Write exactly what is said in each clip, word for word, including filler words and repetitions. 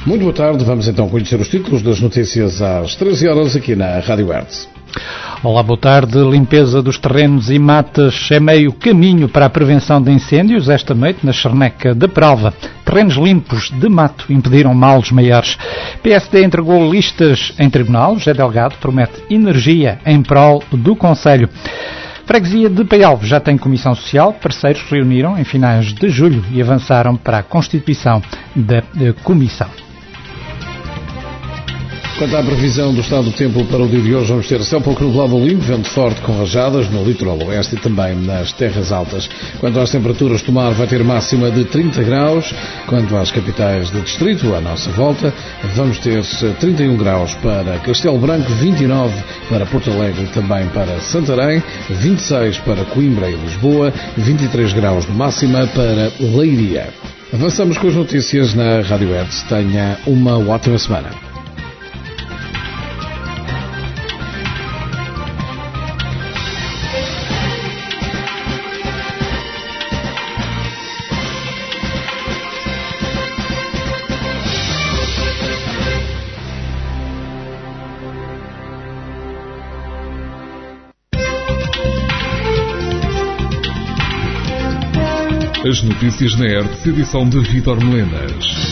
Muito boa tarde, vamos então conhecer os títulos das notícias às treze horas aqui na Rádio Hertz. Olá, boa tarde. Limpeza dos terrenos e matas é meio caminho para a prevenção de incêndios esta noite na Charneca da Peralva. Terrenos limpos de mato impediram males maiores. P S D entregou listas em tribunal. José Delgado promete energia em prol do Conselho. Freguesia de Paialvo já tem comissão social. Parceiros reuniram em finais de julho e avançaram para a constituição da comissão. Quanto à previsão do estado do tempo para o dia de hoje, vamos ter céu pouco nublado limpo, vento forte com rajadas no litoral oeste e também nas terras altas. Quanto às temperaturas, Tomar vai ter máxima de trinta graus. Quanto às capitais de distrito, à nossa volta, vamos ter trinta e um graus para Castelo Branco, vinte e nove para Porto Alegre e também para Santarém, vinte e seis para Coimbra e Lisboa, vinte e três graus de máxima para Leiria. Avançamos com as notícias na Rádio Hertz. Tenha uma ótima semana. As notícias na Hertz, edição de Vítor Melenas.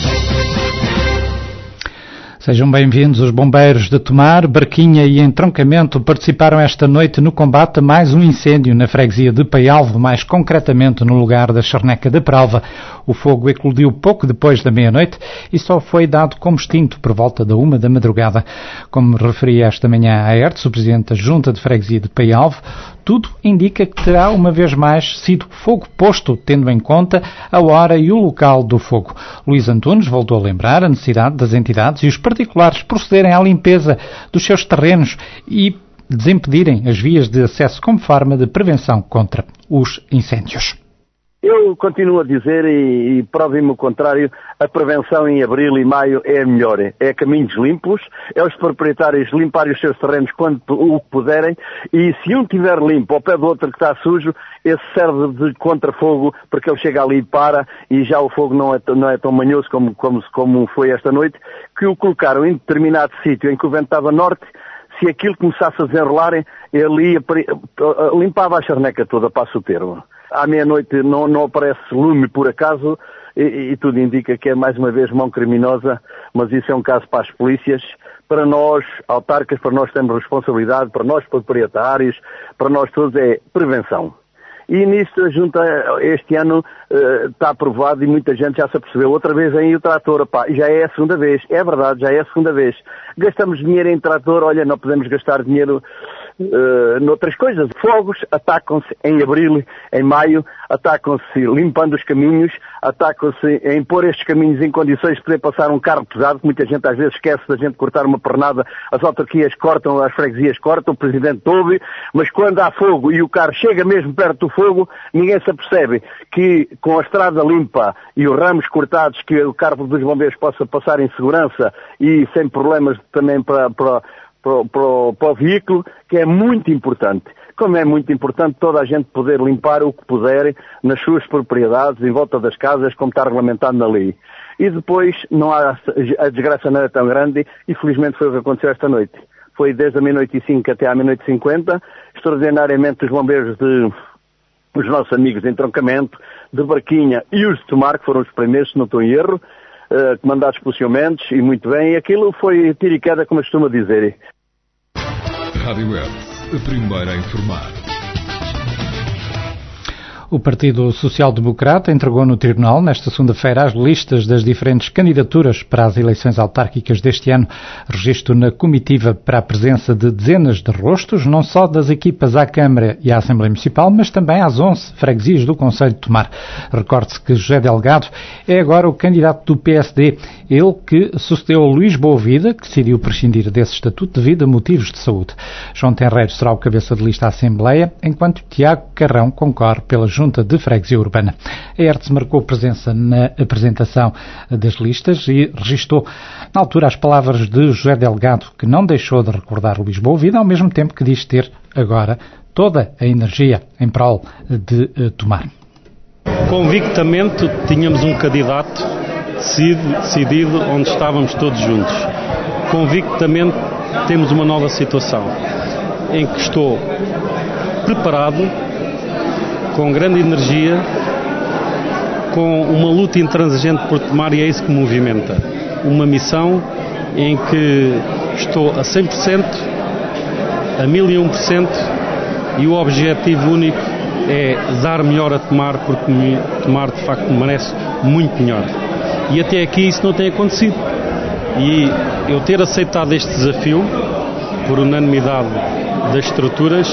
Sejam bem-vindos. Os bombeiros de Tomar, Barquinha e Entroncamento participaram esta noite no combate a mais um incêndio na freguesia de Paialvo, mais concretamente no lugar da Charneca da Peralva. O fogo eclodiu pouco depois da meia-noite e só foi dado como extinto por volta da uma da madrugada. Como referia esta manhã à Hertz, o presidente da Junta de Freguesia de Paialvo, tudo indica que terá uma vez mais sido fogo posto, tendo em conta a hora e o local do fogo. Luís Antunes voltou a lembrar a necessidade das entidades e os particulares procederem à limpeza dos seus terrenos e desimpedirem as vias de acesso como forma de prevenção contra os incêndios. Eu continuo a dizer, e, e prove-me o contrário, a prevenção em abril e maio é a melhor. É caminhos limpos, é os proprietários limparem os seus terrenos quando o puderem, e se um tiver limpo ao pé do outro que está sujo, esse serve de contra-fogo, porque ele chega ali e para, e já o fogo não é, não é tão manhoso como, como, como foi esta noite, que o colocaram em determinado sítio em que o vento estava norte. Se aquilo começasse a desenrolar, ele ia, limpava a charneca toda, passo o termo. À meia-noite não, não aparece lume por acaso e, e tudo indica que é mais uma vez mão criminosa, mas isso é um caso para as polícias. Para nós, autarcas, para nós temos responsabilidade, para nós proprietários, para nós todos é prevenção. E nisso a Junta este ano uh, está aprovado e muita gente já se apercebeu. Outra vez aí o trator, pá, já é a segunda vez, é verdade, já é a segunda vez. Gastamos dinheiro em trator, olha, não podemos gastar dinheiro uh, noutras coisas. Fogos atacam-se em abril, em maio, atacam-se limpando os caminhos, atacam-se em pôr estes caminhos em condições de poder passar um carro pesado, que muita gente às vezes esquece da gente cortar uma pernada, as autarquias cortam, as freguesias cortam, o Presidente ouve, mas quando há fogo e o carro chega mesmo perto do fogo, ninguém se apercebe que com a estrada limpa e os ramos cortados, que o carro dos bombeiros possa passar em segurança e sem problemas também para, para, para, para, para o veículo, que é muito importante. Como é muito importante toda a gente poder limpar o que puder nas suas propriedades, em volta das casas, como está regulamentado na lei. E depois não há, a desgraça não é tão grande e felizmente foi o que aconteceu esta noite. Foi desde a meia-noite e cinco até à meia-noite e cinquenta, extraordinariamente os bombeiros de os nossos amigos de Entroncamento, de Barquinha e os de Tomar, que foram os primeiros, se não estou em erro, uh, comandados pelos Senhor Mendes, e muito bem, e aquilo foi tiro e queda, como eu costumo dizer. Rádio Hertz, a primeira a informar. O Partido Social Democrata entregou no Tribunal, nesta segunda-feira, as listas das diferentes candidaturas para as eleições autárquicas deste ano. Registro na comitiva para a presença de dezenas de rostos, não só das equipas à Câmara e à Assembleia Municipal, mas também às onze freguesias do Conselho de Tomar. Recorde-se que José Delgado é agora o candidato do P S D, ele que sucedeu a Luís Boavida, que decidiu prescindir desse estatuto devido a motivos de saúde. João Tenreiro será o cabeça de lista à Assembleia, enquanto Tiago Carrão concorre pela Junta de Freguesia Urbana. A Hertz marcou presença na apresentação das listas e registou, na altura, as palavras de José Delgado, que não deixou de recordar Luís Boavida, ao mesmo tempo que diz ter agora toda a energia em prol de uh, Tomar. Convictamente tínhamos um candidato decidido onde estávamos todos juntos. Convictamente temos uma nova situação em que estou preparado, com grande energia, com uma luta intransigente por tomar, e é isso que me movimenta. Uma missão em que estou a cem por cento, a mil e um por cento, e o objetivo único é dar melhor a tomar, porque tomar de facto merece muito melhor. E até aqui isso não tem acontecido. E eu ter aceitado este desafio, por unanimidade das estruturas,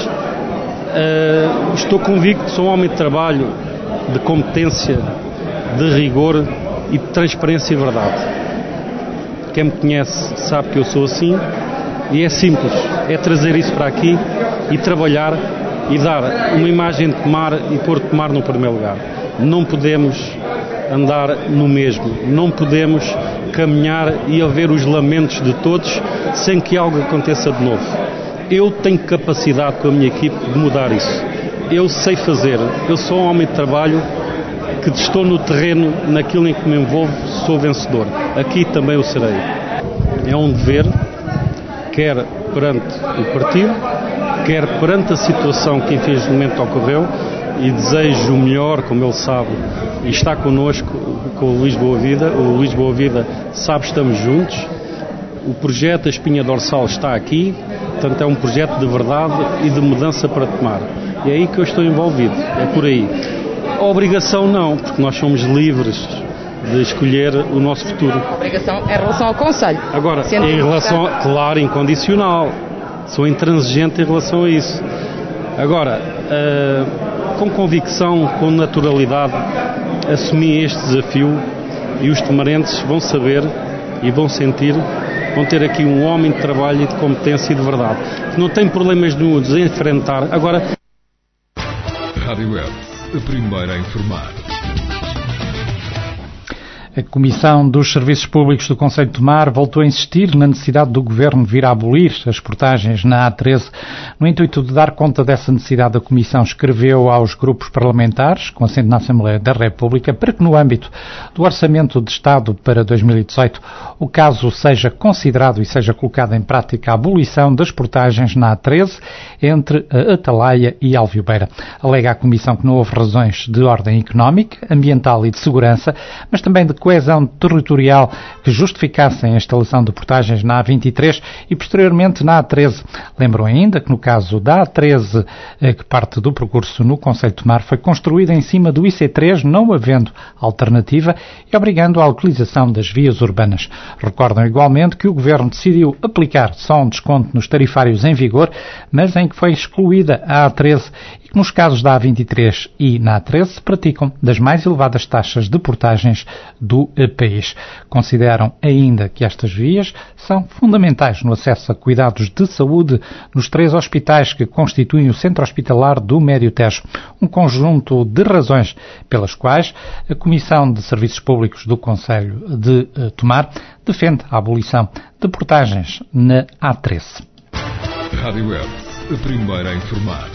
uh, estou convicto, sou um homem de trabalho, de competência, de rigor e de transparência e verdade. Quem me conhece sabe que eu sou assim, e é simples, é trazer isso para aqui e trabalhar e dar uma imagem de Tomar e pôr Tomar no primeiro lugar. Não podemos andar no mesmo, não podemos caminhar e haver os lamentos de todos sem que algo aconteça de novo. Eu tenho capacidade com a minha equipe de mudar isso. Eu sei fazer, eu sou um homem de trabalho que estou no terreno, naquilo em que me envolvo, sou vencedor. Aqui também o serei. É um dever, quer perante o partido, quer perante a situação que infelizmente ocorreu, e desejo o melhor, como ele sabe, e está connosco com o Luís Boavida. O Luís Boavida sabe que estamos juntos. O projeto A Espinha Dorsal está aqui, portanto é um projeto de verdade e de mudança para Tomar. E é aí que eu estou envolvido, é por aí. A obrigação não, porque nós somos livres de escolher o nosso futuro. A obrigação é em relação ao Conselho. Agora, em relação, a, claro, incondicional. Sou intransigente em relação a isso. Agora, uh, com convicção, com naturalidade, assumi este desafio, e os tomarenses vão saber e vão sentir, vão ter aqui um homem de trabalho e de competência e de verdade, que não tem problemas nenhum de enfrentar. Agora... Rádio Web, a primeira a informar. A Comissão dos Serviços Públicos do Concelho de Tomar voltou a insistir na necessidade do Governo vir a abolir as portagens na A treze. No intuito de dar conta dessa necessidade, a Comissão escreveu aos grupos parlamentares, com assento na Assembleia da República, para que no âmbito do Orçamento de Estado para dois mil e dezoito o caso seja considerado e seja colocada em prática a abolição das portagens na A treze entre a Atalaia e Alviobeira. Alega a Comissão que não houve razões de ordem económica, ambiental e de segurança, mas também de coesão territorial que justificassem a instalação de portagens na A vinte e três e posteriormente na A treze. Lembram ainda que no caso da A treze, que parte do percurso no Concelho de Tomar, foi construída em cima do I C três, não havendo alternativa e obrigando à localização das vias urbanas. Recordam igualmente que o Governo decidiu aplicar só um desconto nos tarifários em vigor, mas em que foi excluída a A treze e que nos casos da A vinte e três e na A treze se praticam das mais elevadas taxas de portagens do país. Consideram ainda que estas vias são fundamentais no acesso a cuidados de saúde nos três hospitais que constituem o Centro Hospitalar do Médio Tejo. Um conjunto de razões pelas quais a Comissão de Serviços Públicos do Concelho de Tomar defende a abolição de portagens na A treze. Rádio Web, a primeira a informar.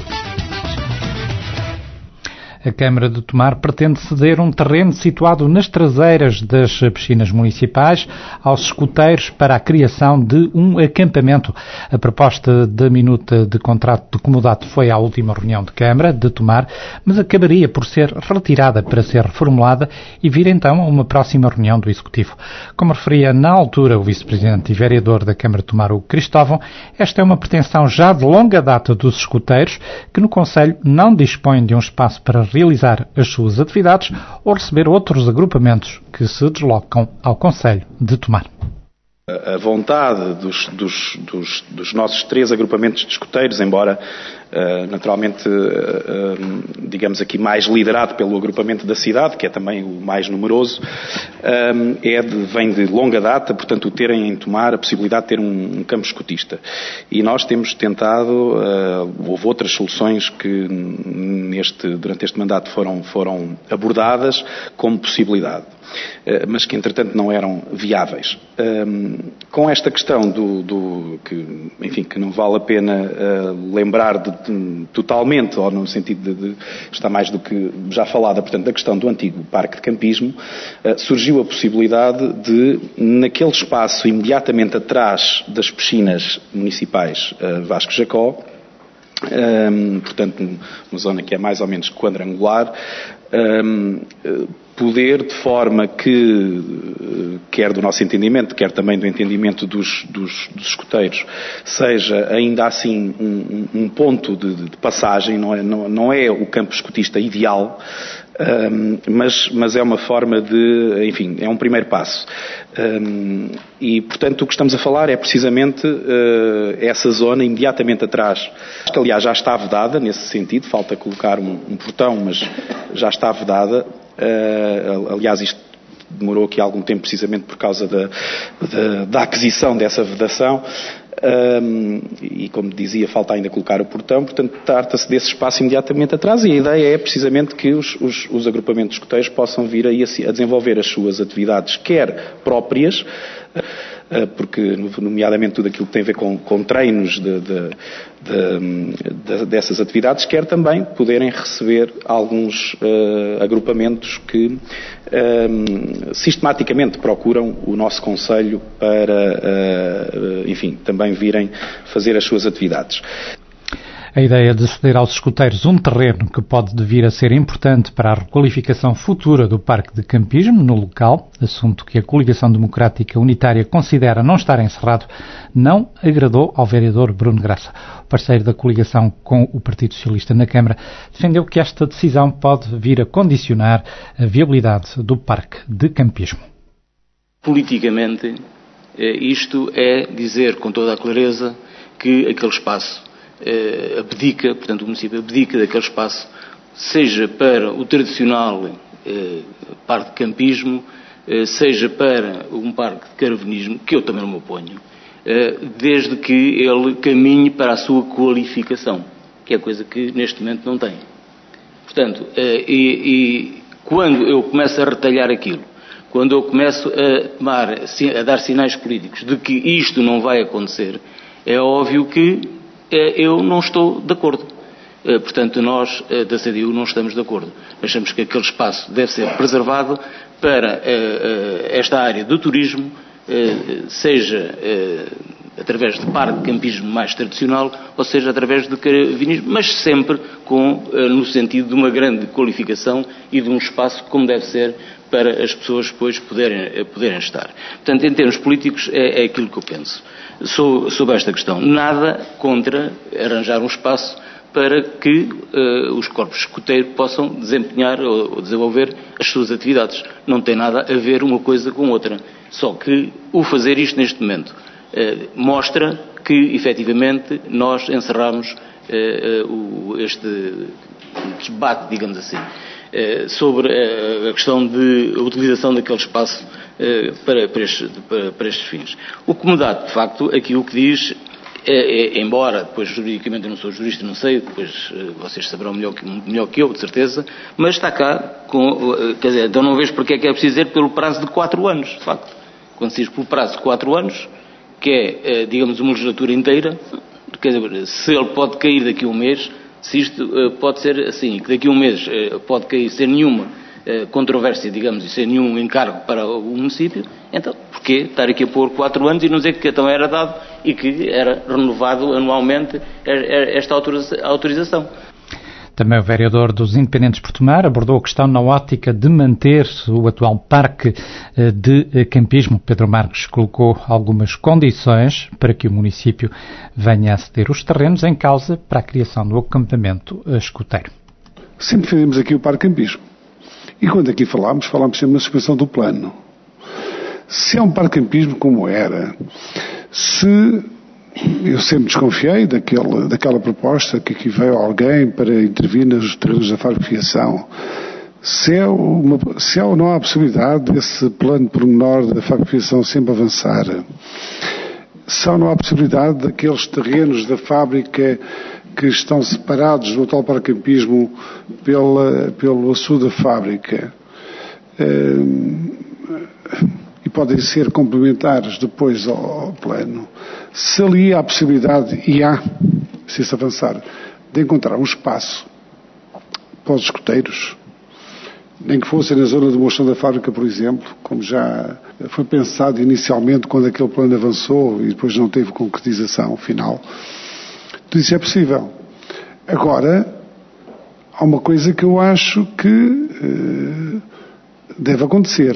A Câmara de Tomar pretende ceder um terreno situado nas traseiras das piscinas municipais aos escuteiros para a criação de um acampamento. A proposta da minuta de contrato de comodato foi à última reunião de Câmara de Tomar, mas acabaria por ser retirada para ser reformulada e vir então a uma próxima reunião do Executivo. Como referia na altura o Vice-Presidente e Vereador da Câmara de Tomar, o Cristóvão, esta é uma pretensão já de longa data dos escuteiros que no Concelho não dispõem de um espaço para realizar as suas atividades ou receber outros agrupamentos que se deslocam ao Concelho de Tomar. A vontade dos, dos, dos, dos nossos três agrupamentos de escuteiros, embora uh, naturalmente, uh, uh, digamos aqui, mais liderado pelo agrupamento da cidade, que é também o mais numeroso, uh, é de, vem de longa data, portanto, o terem em Tomar a possibilidade de ter um, um campo escutista. E nós temos tentado, uh, houve outras soluções que neste, durante este mandato foram, foram abordadas como possibilidade, mas que entretanto não eram viáveis. com esta questão do, do que, enfim, que não vale a pena uh, lembrar de, de, totalmente, ou no sentido de, de está mais do que já falada, portanto, da questão do antigo parque de campismo, uh, surgiu a possibilidade de, naquele espaço imediatamente atrás das piscinas municipais uh, Vasco Jacó, um, portanto, uma zona que é mais ou menos quadrangular, um, poder, de forma que, quer do nosso entendimento, quer também do entendimento dos, dos, dos escoteiros, seja ainda assim um, um ponto de, de passagem, não é, não, não é o campo escotista ideal, um, mas, mas é uma forma de, enfim, é um primeiro passo. Um, e, portanto, o que estamos a falar é precisamente uh, essa zona imediatamente atrás, que aliás já está vedada nesse sentido, falta colocar um, um portão, mas já está vedada. Uh, aliás, isto demorou aqui algum tempo precisamente por causa da, da, da aquisição dessa vedação. Um, e, como dizia, falta ainda colocar o portão, portanto, trata-se desse espaço imediatamente atrás, e a ideia é precisamente que os, os, os agrupamentos escoteiros possam vir aí a, a desenvolver as suas atividades, quer próprias, porque, nomeadamente, tudo aquilo que tem a ver com, com treinos de, de, de, de, dessas atividades, quer também poderem receber alguns uh, agrupamentos que uh, sistematicamente procuram o nosso concelho para, uh, enfim, também virem fazer as suas atividades. A ideia de ceder aos escoteiros um terreno que pode vir a ser importante para a requalificação futura do parque de campismo no local, assunto que a Coligação Democrática Unitária considera não estar encerrado, não agradou ao vereador Bruno Graça. O parceiro da coligação com o Partido Socialista na Câmara defendeu que esta decisão pode vir a condicionar a viabilidade do parque de campismo. Politicamente, isto é dizer com toda a clareza que aquele espaço Uh, abdica, portanto o município abdica daquele espaço, seja para o tradicional uh, parque de campismo, uh, seja para um parque de caravanismo, que eu também não me oponho, uh, desde que ele caminhe para a sua qualificação, que é coisa que neste momento não tem. Portanto, uh, e, e quando eu começo a retalhar aquilo, quando eu começo a, tomar, a dar sinais políticos de que isto não vai acontecer, é óbvio que eu não estou de acordo. Portanto, nós da C D U não estamos de acordo. Achamos que aquele espaço deve ser preservado para esta área do turismo, seja através de parque de campismo mais tradicional, ou seja através de caravanismo, mas sempre com, no sentido de uma grande qualificação e de um espaço como deve ser para as pessoas depois poderem, poderem estar. Portanto, em termos políticos, é, é aquilo que eu penso sobre esta questão. Nada contra arranjar um espaço para que uh, os corpos escoteiros possam desempenhar ou, ou desenvolver as suas atividades. Não tem nada a ver uma coisa com outra. Só que o fazer isto neste momento uh, mostra que, efetivamente, nós encerramos uh, uh, o, este debate, digamos assim, uh, sobre uh, a questão de a utilização daquele espaço uh, para, para, estes, para, para estes fins. O que me dá, de facto, aqui o que diz, é, é, embora, depois, juridicamente, eu não sou jurista, não sei, depois uh, vocês saberão melhor que, melhor que eu, de certeza, mas está cá, com, uh, quer dizer, então não vejo porque é que é preciso dizer pelo prazo de quatro anos, de facto. Quando se diz pelo prazo de quatro anos, que é, uh, digamos, uma legislatura inteira, quer dizer, se ele pode cair daqui a um mês, se isto uh, pode ser assim, que daqui a um mês uh, pode cair sem nenhuma uh, controvérsia, digamos, e sem nenhum encargo para o município, então, porquê estar aqui a pôr quatro anos e não dizer que então era dado e que era renovado anualmente esta autorização? Também o vereador dos Independentes por Tomar abordou a questão na ótica de manter-se o atual parque de campismo. Pedro Marques colocou algumas condições para que o município venha a ceder os terrenos em causa para a criação do acampamento escoteiro. Sempre fizemos aqui o parque de campismo. E quando aqui falámos, falámos sempre na suspensão do plano. Se é um parque de campismo como era, se... Eu sempre desconfiei daquele, daquela proposta que aqui veio alguém para intervir nos terrenos da fabricação. Se é, uma, se é ou não há a possibilidade desse plano pormenor da fabricação sempre avançar, se ou não há a possibilidade daqueles terrenos da fábrica que estão separados do atual paracampismo pela, pelo açude da fábrica, e podem ser complementares depois ao, ao plano, se ali há a possibilidade, e há, se se avançar, de encontrar um espaço para os escoteiros, nem que fosse na zona de demolição da fábrica, por exemplo, como já foi pensado inicialmente quando aquele plano avançou e depois não teve concretização final. Tudo isso é possível. Agora, há uma coisa que eu acho que uh, deve acontecer.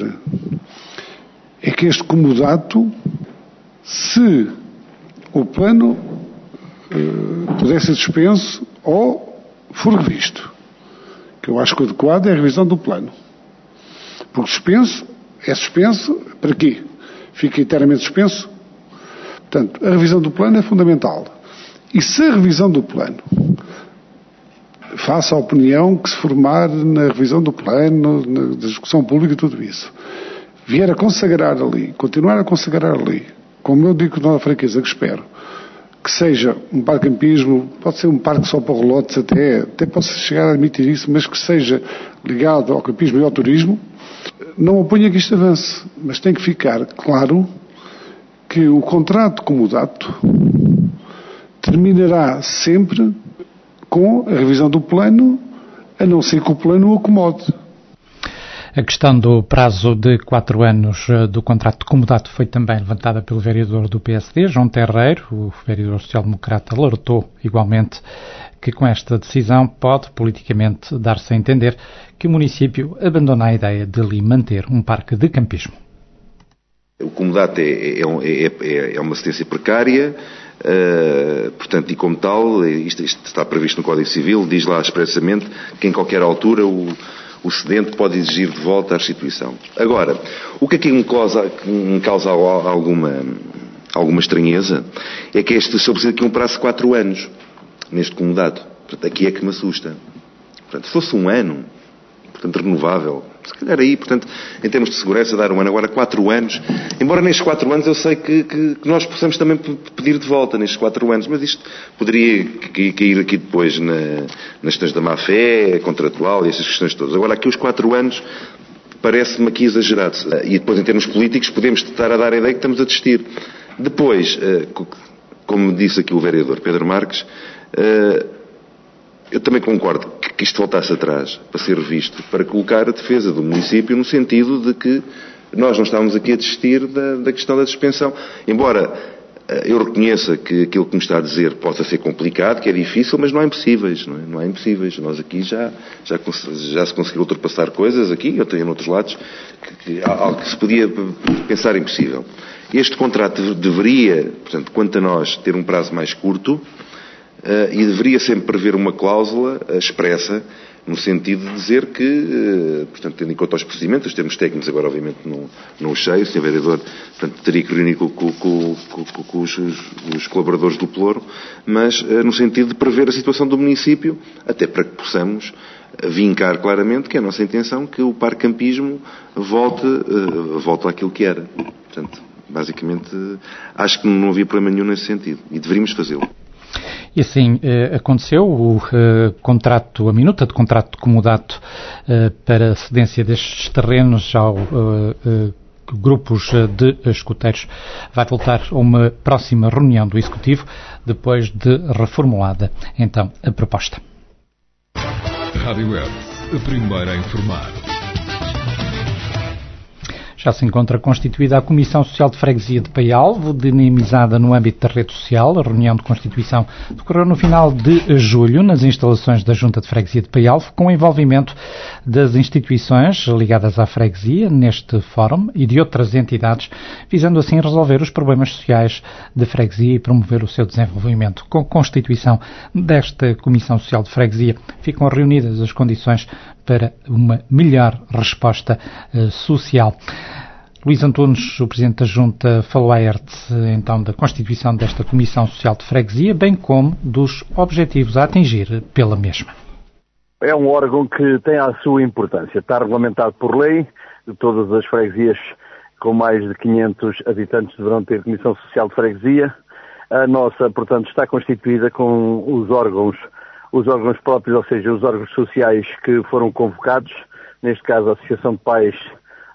É que este comodato, se o plano uh, pudesse ser suspenso ou for revisto, que eu acho que o adequado é a revisão do plano. Porque suspenso, é suspenso, para quê? Fica eternamente suspenso? Portanto, a revisão do plano é fundamental. E se a revisão do plano, faça a opinião que se formar na revisão do plano, na discussão pública e tudo isso, vier a consagrar ali, continuar a consagrar ali, como eu digo com toda a franqueza que espero, que seja um parque campismo, pode ser um parque só para relotes até, até posso chegar a admitir isso, mas que seja ligado ao campismo e ao turismo, não oponha que isto avance, mas tem que ficar claro que o contrato de comodato terminará sempre com a revisão do plano, a não ser que o plano o acomode. A questão do prazo de quatro anos do contrato de comodato foi também levantada pelo vereador do P S D, João Terreiro. O vereador social-democrata alertou igualmente que com esta decisão pode politicamente dar-se a entender que o município abandona a ideia de lhe manter um parque de campismo. O comodato é, é, é, é uma assistência precária, uh, portanto, e como tal, isto, isto está previsto no Código Civil, diz lá expressamente que em qualquer altura o o cedente pode exigir de volta a restituição. Agora, o que aqui me causa, me causa alguma, alguma estranheza é que este estabelecido aqui um prazo de quatro anos neste comodato. Portanto, aqui é que me assusta. Portanto, se fosse um ano, portanto, renovável, se calhar aí, portanto, em termos de segurança, dar um ano. Agora, quatro anos, embora nestes quatro anos eu sei que, que, que nós possamos também pedir de volta nestes quatro anos, mas isto poderia cair aqui depois na, nas questões da má-fé, contratual e essas questões todas. Agora, aqui os quatro anos parece-me aqui exagerado. E depois, em termos políticos, podemos estar a dar a ideia que estamos a desistir. Depois, como disse aqui o vereador Pedro Marques, eu também concordo que isto voltasse atrás, para ser revisto, para colocar a defesa do município no sentido de que nós não estávamos aqui a desistir da, da questão da suspensão. Embora eu reconheça que aquilo que me está a dizer possa ser complicado, que é difícil, mas não há impossíveis, não é? Não há impossíveis. Nós aqui já, já, já se conseguiu ultrapassar coisas, aqui, eu tenho em outros lados, que, que, algo que se podia pensar impossível. Este contrato deveria, portanto, quanto a nós, ter um prazo mais curto, Uh, e deveria sempre prever uma cláusula uh, expressa, no sentido de dizer que, uh, portanto, tendo em conta os procedimentos, os termos técnicos agora obviamente não, não os sei, o senhor Vereador portanto, teria que reunir com, com, com, com, com os, os colaboradores do Pelouro, mas uh, no sentido de prever a situação do município, até para que possamos uh, vincar claramente que é a nossa intenção que o parque campismo volte, uh, volte àquilo que era. Portanto, basicamente, uh, acho que não havia problema nenhum nesse sentido, e deveríamos fazê-lo. E assim eh, aconteceu, o eh, contrato, a minuta de contrato de comodato eh, para a cedência destes terrenos ao eh, eh, grupos de escuteiros vai voltar a uma próxima reunião do Executivo, depois de reformulada então a proposta. Rádio Web, a primeira a informar. Já se encontra constituída a Comissão Social de Freguesia de Paialvo, dinamizada no âmbito da rede social. A reunião de constituição decorreu no final de julho, nas instalações da Junta de Freguesia de Paialvo, com o envolvimento das instituições ligadas à freguesia neste fórum e de outras entidades, visando assim resolver os problemas sociais da freguesia e promover o seu desenvolvimento. Com a constituição desta Comissão Social de Freguesia, ficam reunidas as condições para uma melhor resposta uh, social. Luís Antunes, o Presidente da Junta, falou à E R T então da constituição desta Comissão Social de Freguesia, bem como dos objetivos a atingir pela mesma. É um órgão que tem a sua importância. Está regulamentado por lei. Todas as freguesias com mais de quinhentos habitantes deverão ter Comissão Social de Freguesia. A nossa, portanto, está constituída com os órgãos os órgãos próprios, ou seja, os órgãos sociais que foram convocados, neste caso a Associação de Pais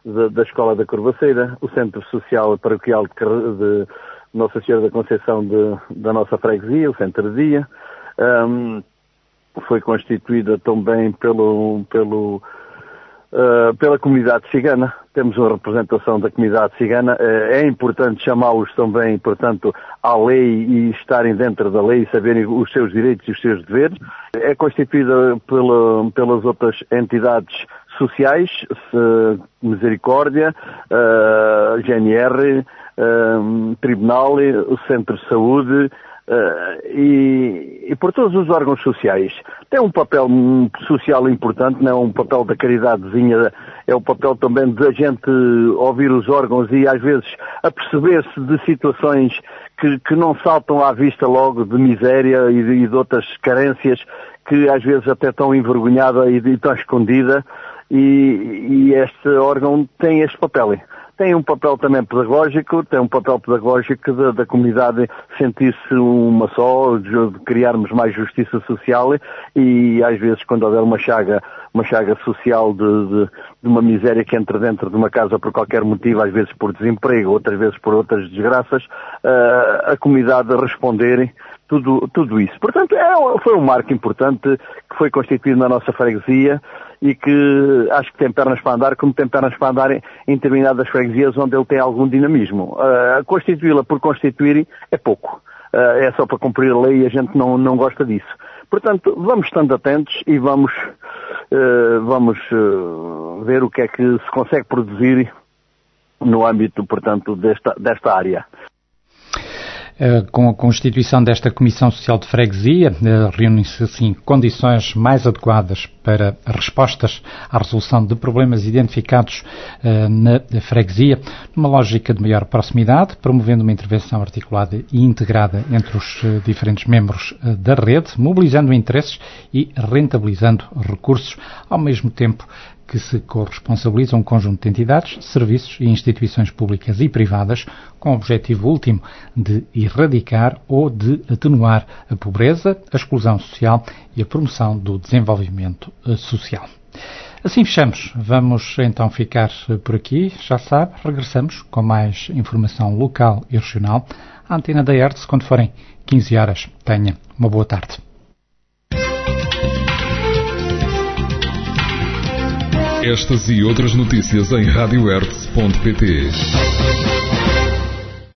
da, da Escola da Corvaceira, o Centro Social Paroquial de, de Nossa Senhora da Conceição de, da nossa freguesia, o Centro de Dia. Um, foi constituída também pelo, pelo, uh, pela comunidade cigana. Temos uma representação da comunidade cigana. Uh, é importante chamá-los também, portanto, à lei e estarem dentro da lei e saberem os seus direitos e os seus deveres. É constituída pela, pelas outras entidades sociais, Misericórdia, uh, G N R, uh, Tribunal, o Centro de Saúde, Uh, e, e por todos os órgãos sociais. Tem um papel social importante, não é um papel da caridadezinha, é o papel também de a gente ouvir os órgãos e às vezes aperceber-se de situações que, que não saltam à vista logo, de miséria e de, e de outras carências que às vezes até estão envergonhada e, e estão escondida, e, e este órgão tem este papel. Tem um papel também pedagógico, tem um papel pedagógico da, da comunidade sentir-se uma só, de, de criarmos mais justiça social e às vezes quando houver uma chaga, uma chaga social de, de, de uma miséria que entra dentro de uma casa por qualquer motivo, às vezes por desemprego, outras vezes por outras desgraças, uh, a comunidade responder tudo, tudo isso. Portanto, é, foi um marco importante que foi constituído na nossa freguesia e que acho que tem pernas para andar, como tem pernas para andar em, em determinadas freguesias onde ele tem algum dinamismo. Uh, constituí-la por constituir é pouco. Uh, é só para cumprir a lei e a gente não, não gosta disso. Portanto, vamos estando atentos e vamos, uh, vamos uh, ver o que é que se consegue produzir no âmbito, portanto, desta, desta área. Com a constituição desta Comissão Social de Freguesia, reúnem-se assim condições mais adequadas para respostas à resolução de problemas identificados na freguesia, numa lógica de maior proximidade, promovendo uma intervenção articulada e integrada entre os diferentes membros da rede, mobilizando interesses e rentabilizando recursos, ao mesmo tempo que se corresponsabiliza um conjunto de entidades, serviços e instituições públicas e privadas com o objetivo último de erradicar ou de atenuar a pobreza, a exclusão social e a promoção do desenvolvimento social. Assim fechamos. Vamos então ficar por aqui. Já sabe, regressamos com mais informação local e regional à antena da Hertz quando forem quinze horas. Tenha uma boa tarde. Estas e outras notícias em rádio hertz ponto pt.